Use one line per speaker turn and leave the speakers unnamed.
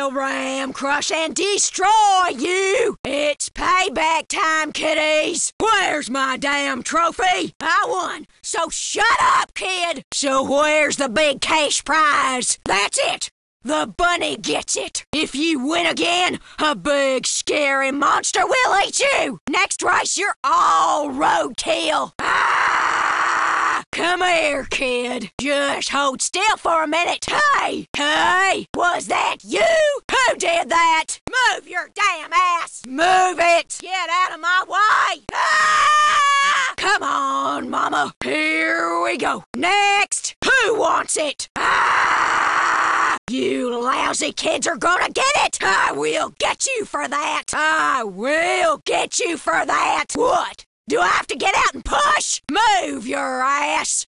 I'll ram, crush, and destroy you! It's payback time, kiddies! Where's my damn trophy? I won, so shut up, kid! So where's the big cash prize? That's it! The bunny gets it! If you win again, a big scary monster will eat you! Next race, you're all roadkill! Ah! Come here, kid. Just hold still for a minute. Hey, was that you? Who did that? Move your damn ass! Move it! Get out of my way! Ah! Come on, Mama. Here we go. Next, who wants it? Ah! You lousy kids are gonna get it! I will get you for that! I will get you for that! What? Do I have to get out and push? Move your ass!